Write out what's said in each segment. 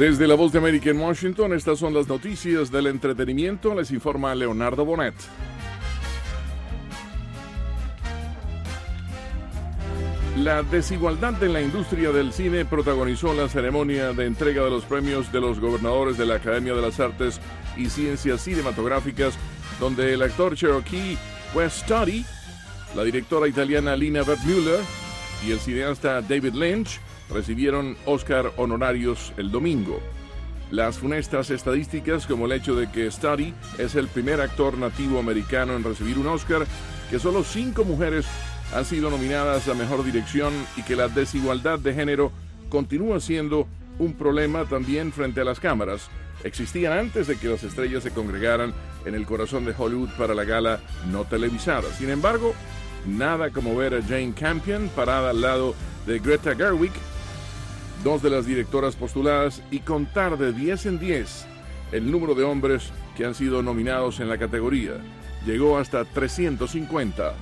Desde la Voz de América en Washington, estas son las noticias del entretenimiento. Les informa Leonardo Bonet. La desigualdad en la industria del cine protagonizó la ceremonia de entrega de los premios de los gobernadores de la Academia de las Artes y Ciencias Cinematográficas, donde el actor cherokee Wes Studi, la directora italiana Lina Wertmüller y el cineasta David Lynch recibieron Oscar honorarios el domingo. Las funestas estadísticas, como el hecho de que Studi es el primer actor nativo americano en recibir un Oscar, que solo 5 mujeres han sido nominadas a Mejor Dirección y que la desigualdad de género continúa siendo un problema también frente a las cámaras, existían antes de que las estrellas se congregaran en el corazón de Hollywood para la gala no televisada. Sin embargo, nada como ver a Jane Campion parada al lado de Greta Gerwig, dos de las directoras postuladas, y contar de 10 en 10 el número de hombres que han sido nominados en la categoría. Llegó hasta 350.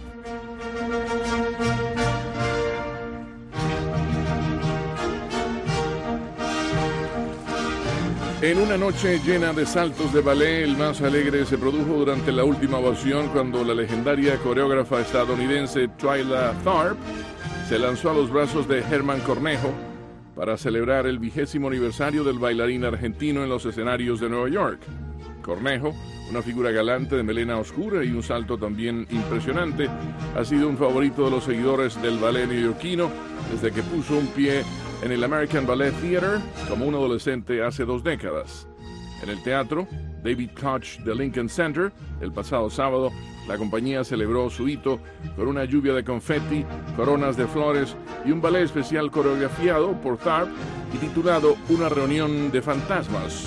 En una noche llena de saltos de ballet, el más alegre se produjo durante la última ovación cuando la legendaria coreógrafa estadounidense Twyla Tharp se lanzó a los brazos de Germán Cornejo para celebrar el 20º aniversario del bailarín argentino en los escenarios de Nueva York. Cornejo, una figura galante de melena oscura y un salto también impresionante, ha sido un favorito de los seguidores del ballet neoyorquino desde que puso un pie en el American Ballet Theater como un adolescente hace 2 décadas. En el teatro David Koch de Lincoln Center, el pasado sábado, la compañía celebró su hito con una lluvia de confeti, coronas de flores y un ballet especial coreografiado por Tharp y titulado Una reunión de fantasmas.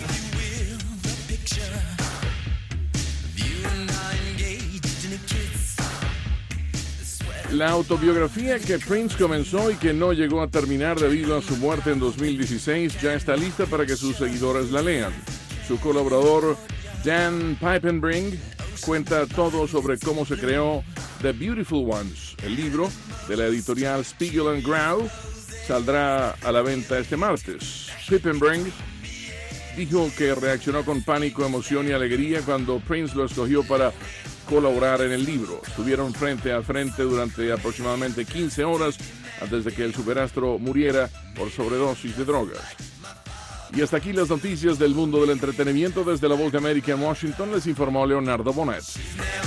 La autobiografía que Prince comenzó y que no llegó a terminar debido a su muerte en 2016 ya está lista para que sus seguidores la lean. Su colaborador Dan Piepenbrink cuenta todo sobre cómo se creó The Beautiful Ones. El libro de la editorial Spiegel & Grau saldrá a la venta este martes. Piepenbrink dijo que reaccionó con pánico, emoción y alegría cuando Prince lo escogió para colaborar en el libro. Estuvieron frente a frente durante aproximadamente 15 horas antes de que el superastro muriera por sobredosis de drogas. Y hasta aquí las noticias del mundo del entretenimiento. Desde la Voz de América en Washington les informó Leonardo Bonet.